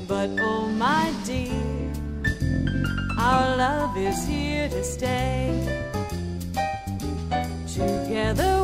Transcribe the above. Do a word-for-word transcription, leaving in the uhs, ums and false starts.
But oh my dear, our love is here to stay. Together